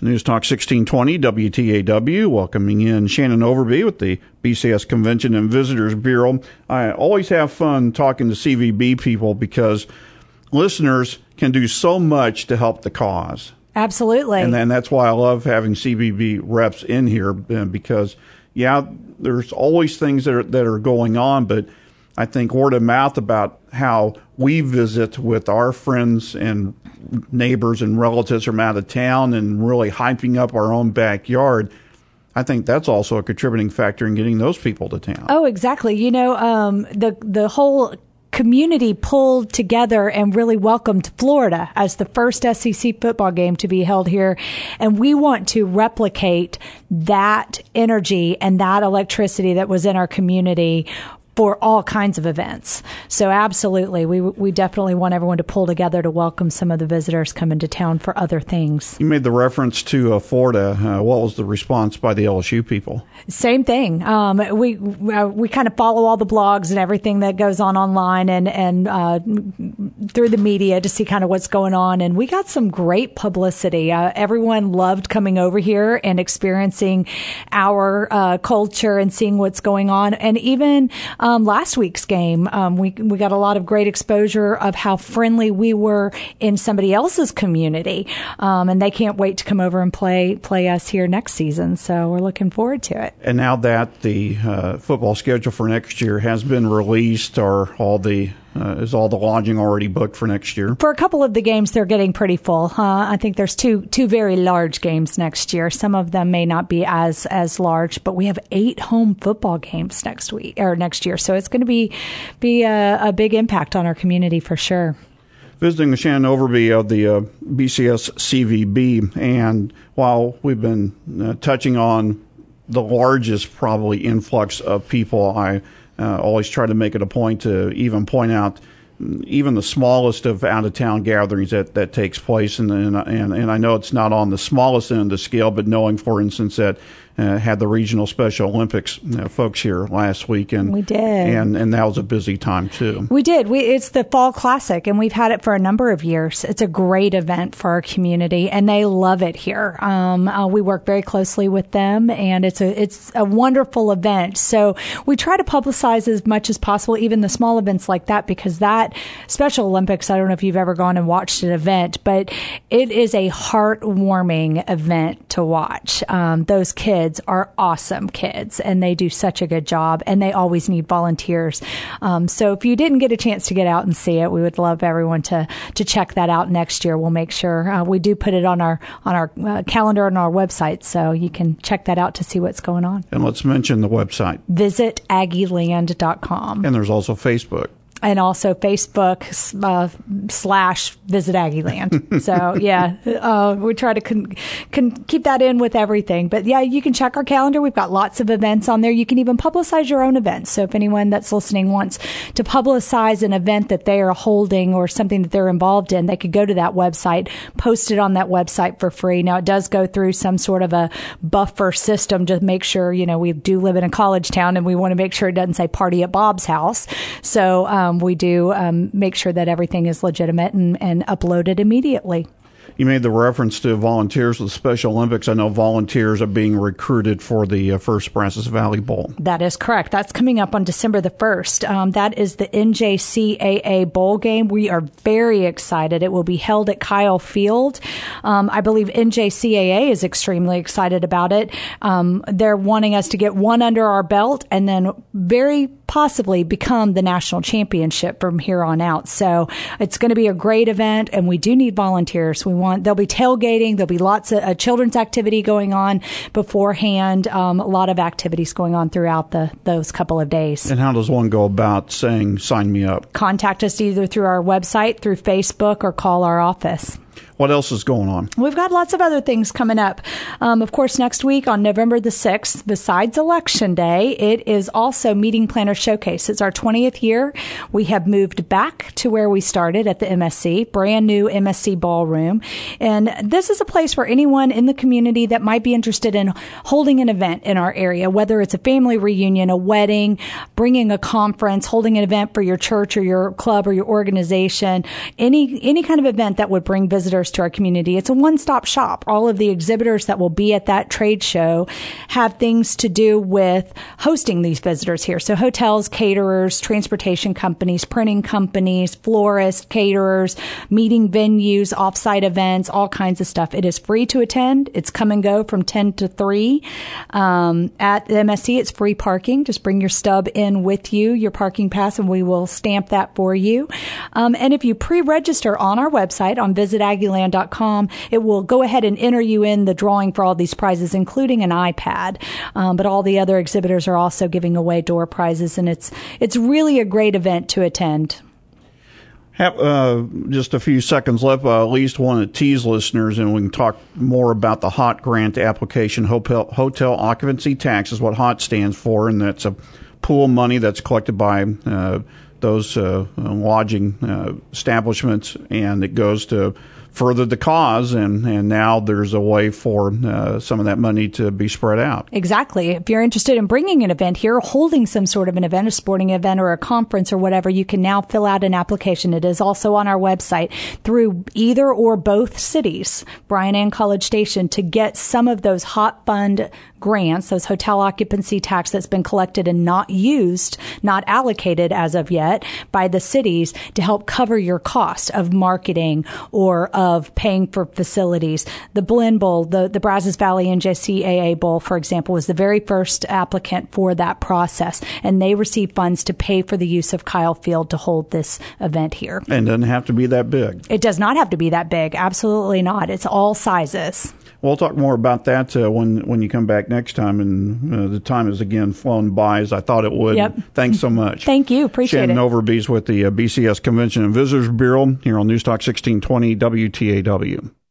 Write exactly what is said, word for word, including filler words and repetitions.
News Talk sixteen twenty W T A W, welcoming in Shannon Overby with the B C S Convention and Visitors Bureau. I always have fun talking to C V B people because listeners can do so much to help the cause. Absolutely. And, and that's why I love having C V B reps in here because, yeah, there's always things that are, that are going on, but I think word of mouth about how we visit with our friends and neighbors and relatives from out of town and really hyping up our own backyard, I think that's also a contributing factor in getting those people to town. Oh, exactly. You know, um, the the whole community pulled together and really welcomed Florida as the first S E C football game to be held here. And we want to replicate that energy and that electricity that was in our community for all kinds of events. So absolutely, we we definitely want everyone to pull together to welcome some of the visitors coming to town for other things. You made the reference to uh, Florida. Uh, what was the response by the L S U people? Same thing. Um, we uh, we kind of follow all the blogs and everything that goes on online and, and uh, through the media to see kind of what's going on. And we got some great publicity. Uh, everyone loved coming over here and experiencing our uh, culture and seeing what's going on. And even Um, last week's game, um, we we got a lot of great exposure of how friendly we were in somebody else's community, um, and they can't wait to come over and play play us here next season. So we're looking forward to it. And now that the uh, football schedule for next year has been released, are all the Uh, is all the lodging already booked for next year? For a couple of the games, they're getting pretty full. Uh, I think there's two two very large games next year. Some of them may not be as as large, but we have eight home football games next week or next year. So it's going to be be a, a big impact on our community for sure. Visiting with Shannon Overby of the uh, B C S C V B, and while we've been uh, touching on the largest probably influx of people, I Uh, always try to make it a point to even point out even the smallest of out-of-town gatherings that, that takes place. And, and, and, and I know it's not on the smallest end of the scale, but knowing, for instance, that uh, had the regional Special Olympics uh, folks here last week. And, we did. And, and that was a busy time, too. We did. We, it's the Fall Classic, and we've had it for a number of years. It's a great event for our community, and they love it here. Um, uh, we work very closely with them, and it's a it's a wonderful event. So we try to publicize as much as possible, even the small events like that, because that Special Olympics, I don't know if you've ever gone and watched an event, but it is a heartwarming event to watch. Um, those kids are awesome kids, and they do such a good job, and they always need volunteers. Um, so if you didn't get a chance to get out and see it, we would love everyone to to check that out next year. We'll make sure uh, we do put it on our on our uh, calendar and our website, so you can check that out to see what's going on. And let's mention the website. Visit Aggie Land dot com. And there's also Facebook. And also Facebook uh, slash Visit Aggieland. So, yeah, uh, we try to con- con- keep that in with everything. But, yeah, you can check our calendar. We've got lots of events on there. You can even publicize your own events. So if anyone that's listening wants to publicize an event that they are holding or something that they're involved in, they could go to that website, post it on that website for free. Now, it does go through some sort of a buffer system to make sure, you know, we do live in a college town and we want to make sure it doesn't say party at Bob's house. So, um, we do um, make sure that everything is legitimate and, and uploaded immediately. You made the reference to volunteers with the Special Olympics. I know volunteers are being recruited for the uh, First Brazos Valley Bowl. That is correct. That's coming up on December the first. Um, that is the N J C A A Bowl game. We are very excited. It will be held at Kyle Field. Um, I believe N J C A A is extremely excited about it. Um, they're wanting us to get one under our belt and then very possibly become the national championship from here on out. So it's going to be a great event, and we do need volunteers. We want there'll be tailgating, there'll be lots of uh, children's activity going on beforehand, um, a lot of activities going on throughout the those couple of days. And how does one go about saying, sign me up? Contact us either through our website, through Facebook, or call our office. What else is going on? We've got lots of other things coming up. Um, of course, next week on November the sixth, besides Election Day, it is also Meeting Planner Showcase. It's our twentieth year. We have moved back to where we started at the M S C, brand new M S C ballroom. And this is a place where anyone in the community that might be interested in holding an event in our area, whether it's a family reunion, a wedding, bringing a conference, holding an event for your church or your club or your organization, any any kind of event that would bring visitors visitors to our community. It's a one-stop shop. All of the exhibitors that will be at that trade show have things to do with hosting these visitors here. So hotels, caterers, transportation companies, printing companies, florists, caterers, meeting venues, offsite events, all kinds of stuff. It is free to attend. It's come and go from ten to three. Um, at the M S C, it's free parking. Just bring your stub in with you, your parking pass, and we will stamp that for you. Um, and if you pre-register on our website on visit aggieland dot com, it will go ahead and enter you in the drawing for all these prizes, including an iPad. Um, but all the other exhibitors are also giving away door prizes, and it's it's really a great event to attend. Have, uh, just a few seconds left. Uh, at least want to tease listeners, and we can talk more about the HOT grant application. Hotel, hotel occupancy tax is what HOT stands for, and that's a pool of money that's collected by uh, those uh, lodging uh, establishments, and it goes to further the cause, and, and now there's a way for uh, some of that money to be spread out. Exactly. If you're interested in bringing an event here, holding some sort of an event, a sporting event or a conference or whatever, you can now fill out an application. It is also on our website through either or both cities, Bryan and College Station, to get some of those HOT fund grants, those hotel occupancy tax that's been collected and not used, not allocated as of yet by the cities, to help cover your cost of marketing or of paying for facilities. The Blinn Bowl, the, the Brazos Valley N J C A A Bowl, for example, was the very first applicant for that process, and they received funds to pay for the use of Kyle Field to hold this event here. And it doesn't have to be that big. It does not have to be that big. Absolutely not. It's all sizes. We'll talk more about that uh, when when you come back next time, and uh, the time has again flown by as I thought it would. Yep. Thanks so much. Thank you. Appreciate Shannon it. Shannon Overby's with the uh, B C S Convention and Visitors Bureau here on News Talk sixteen twenty W T A W.